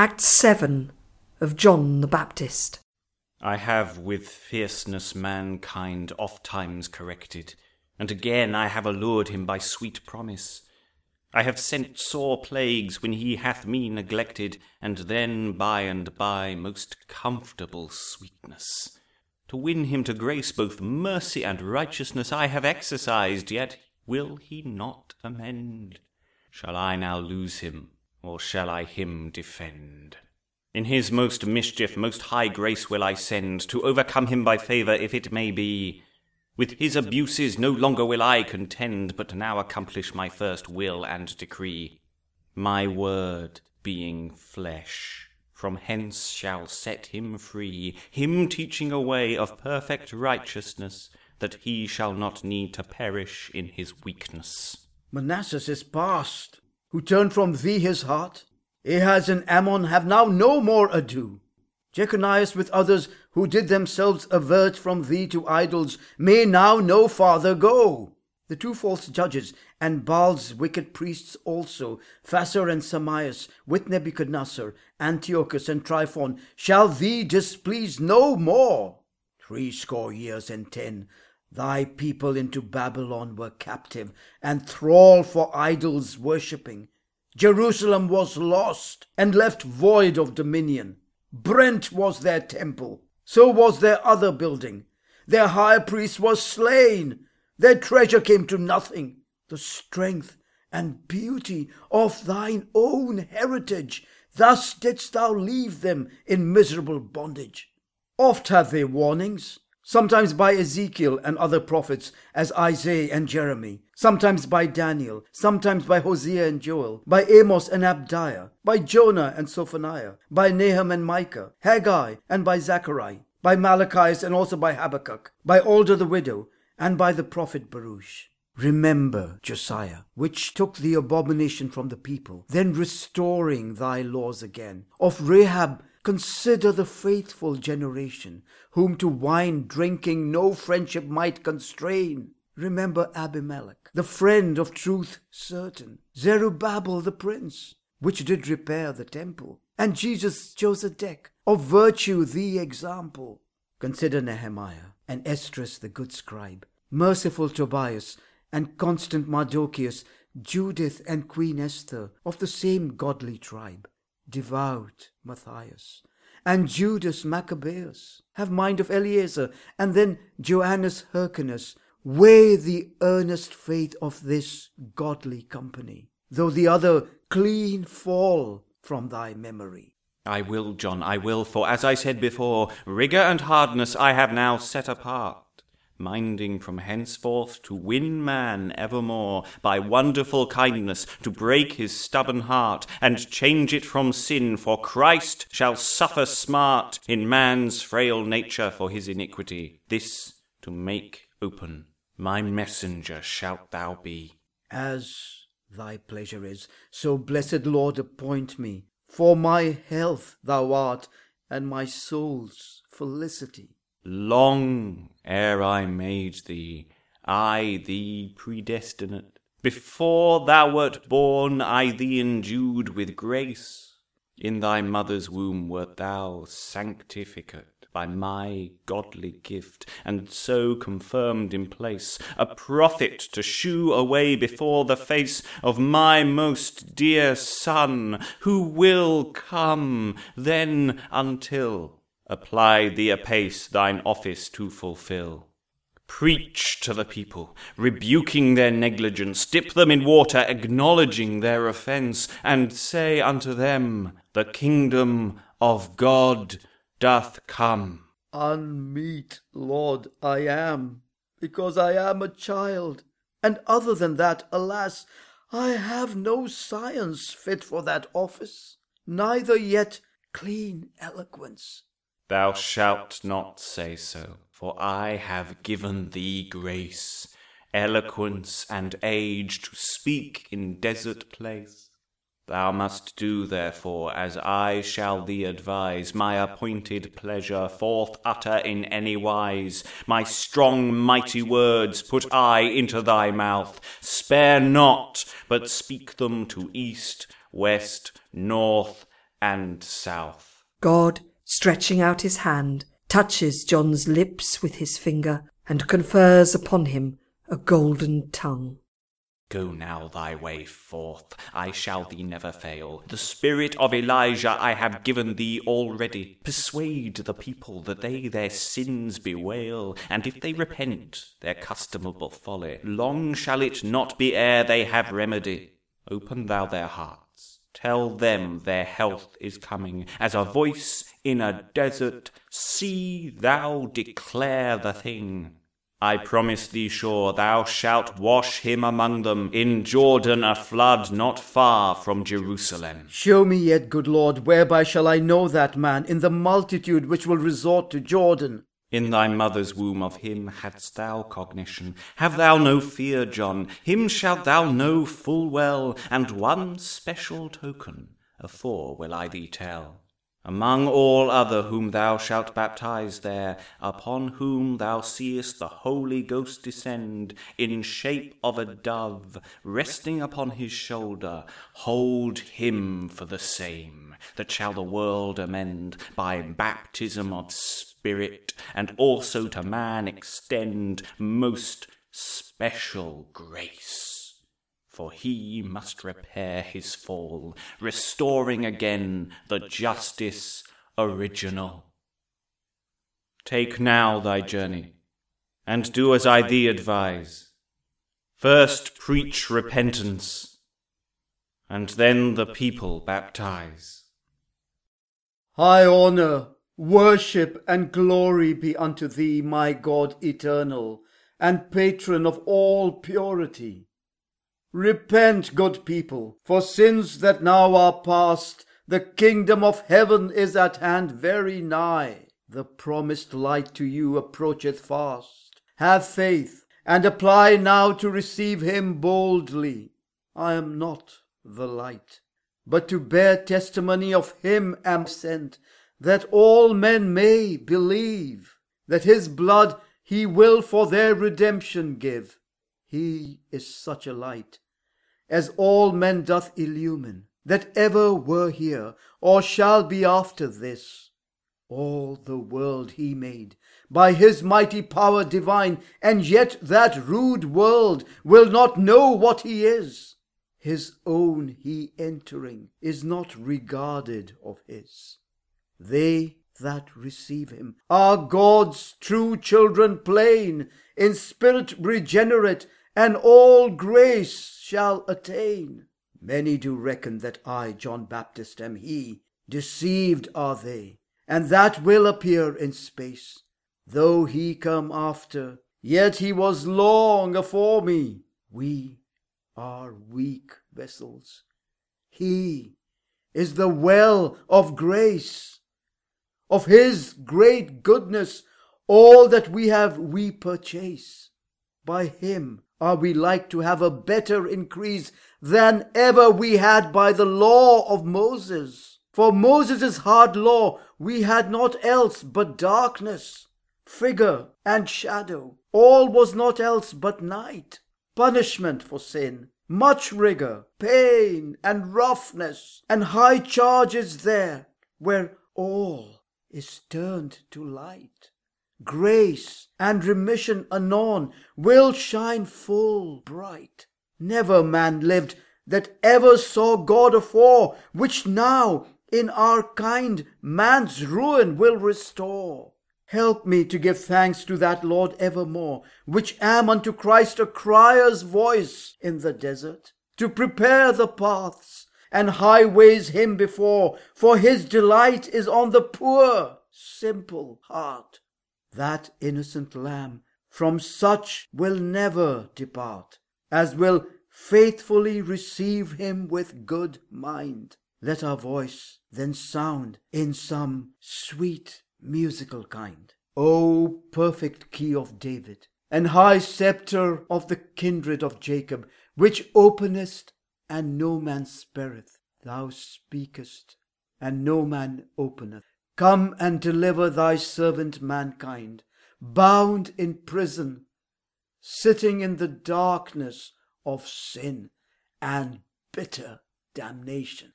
Act 7 of John the Baptist. I have with fierceness mankind ofttimes corrected, and again I have allured him by sweet promise. I have sent sore plagues when he hath me neglected, and then by and by most comfortable sweetness. To win him to grace both mercy and righteousness I have exercised, yet will he not amend. Shall I now lose him, or shall I him defend? In his most mischief most high grace will I send, to overcome him by favour if it may be. With his abuses no longer will I contend, but now accomplish my first will and decree. My word, being flesh, from hence shall set him free, him teaching a way of perfect righteousness, that he shall not need to perish in his weakness. Manasseh is past, who turned from thee his heart. Ahaz and Ammon have now no more ado. Jeconias with others, who did themselves avert from thee to idols, may now no farther go. The two false judges, and Baal's wicked priests also, Phasar and Samias, with Nebuchadnezzar, Antiochus and Tryphon, shall thee displease no more. 70 years and 10, thy people into Babylon were captive, and thrall for idols worshipping. Jerusalem was lost, and left void of dominion. Brent was their temple, so was their other building. Their high priest was slain, their treasure came to nothing. The strength and beauty of thine own heritage, thus didst thou leave them in miserable bondage. Oft have they warnings, sometimes by Ezekiel and other prophets, as Isaiah and Jeremy, sometimes by Daniel, sometimes by Hosea and Joel, by Amos and Abdiah, by Jonah and Sophoniah, by Nahum and Micah, Haggai, and by Zechariah, by Malachias and also by Habakkuk, by Alder the widow, and by the prophet Baruch. Remember Josiah, which took the abomination from the people, then restoring thy laws again. Of Rahab consider the faithful generation, whom to wine drinking no friendship might constrain. Remember Abimelech, the friend of truth certain, Zerubbabel the prince, which did repair the temple, and Jesus Josedek, of virtue the example. Consider Nehemiah, and Esdras the good scribe, merciful Tobias, and constant Mardocheus, Judith and Queen Esther, of the same godly tribe, devout Matthias, and Judas Maccabeus. Have mind of Eleazar, and then Joannes Hyrcanus. Weigh the earnest faith of this godly company, though the other clean fall from thy memory. I will, John, I will, for as I said before, rigour and hardness I have now set apart, minding from henceforth to win man evermore, by wonderful kindness to break his stubborn heart, and change it from sin, for Christ shall suffer smart in man's frail nature for his iniquity. This to make open, my messenger shalt thou be. As thy pleasure is, so blessed Lord appoint me. For my health thou art, and my soul's felicity. Long ere I made thee, I thee predestinate. Before thou wert born, I thee endued with grace. In thy mother's womb wert thou sanctificate by my godly gift, and so confirmed in place, a prophet to shew away before the face of my most dear Son, who will come then until apply thee apace thine office to fulfill. Preach to the people, rebuking their negligence, dip them in water, acknowledging their offence, and say unto them, the kingdom of God doth come. Unmeet, Lord, I am, because I am a child, and other than that, alas, I have no science fit for that office, neither yet clean eloquence. Thou shalt not say so, for I have given thee grace, eloquence, and age to speak in desert place. Thou must do, therefore, as I shall thee advise, my appointed pleasure forth utter in any wise. My strong mighty words put I into thy mouth. Spare not, but speak them to east, west, north, and south. God, stretching out his hand, touches John's lips with his finger and confers upon him a golden tongue. Go now thy way forth, I shall thee never fail. The spirit of Elijah I have given thee already. Persuade the people that they their sins bewail, and if they repent their customable folly, long shall it not be ere they have remedy. Open thou their hearts, tell them their health is coming, as a voice in a desert, see thou declare the thing. I promise thee sure thou shalt wash him among them, in Jordan a flood not far from Jerusalem. Show me yet, good Lord, whereby shall I know that man in the multitude which will resort to Jordan? In thy mother's womb of him hadst thou cognition. Have thou no fear, John, him shalt thou know full well, and one special token afore will I thee tell. Among all other whom thou shalt baptize there, upon whom thou seest the Holy Ghost descend, in shape of a dove, resting upon his shoulder, hold him for the same, that shall the world amend, by baptism of Spirit, and also to man extend most special grace. For he must repair his fall, restoring again the justice original. Take now thy journey, and do as I thee advise. First preach repentance, and then the people baptize. High honour, worship, and glory be unto thee, my God eternal, and patron of all purity. Repent, good people, for sins that now are past. The kingdom of heaven is at hand very nigh. The promised light to you approacheth fast. Have faith, and apply now to receive him boldly. I am not the light, but to bear testimony of him am sent, that all men may believe, that his blood he will for their redemption give. He is such a light as all men doth illumine, that ever were here, or shall be after this. All the world he made, by his mighty power divine, and yet that rude world will not know what he is. His own he entering is not regarded of his. They that receive him are God's true children plain, in spirit regenerate, and all grace shall attain. Many do reckon that I, John Baptist, am he. Deceived are they, and that will appear in space. Though he come after, yet he was long afore me. We are weak vessels. He is the well of grace. Of his great goodness, all that we have we purchase. By him are we like to have a better increase than ever we had by the law of Moses. For Moses' hard law we had not else but darkness, figure and shadow. All was not else but night, punishment for sin, much rigor, pain and roughness, and high charges there, where all is turned to light. Grace and remission anon will shine full bright. Never man lived that ever saw God afore, which now in our kind man's ruin will restore. Help me to give thanks to that Lord evermore, which am unto Christ a crier's voice in the desert, to prepare the paths and highways him before, for his delight is on the poor, simple heart. That innocent lamb from such will never depart, as will faithfully receive him with good mind. Let our voice then sound in some sweet musical kind. O perfect key of David, and high sceptre of the kindred of Jacob, which openest and no man spareth, thou speakest and no man openeth. Come and deliver thy servant mankind, bound in prison, sitting in the darkness of sin and bitter damnation.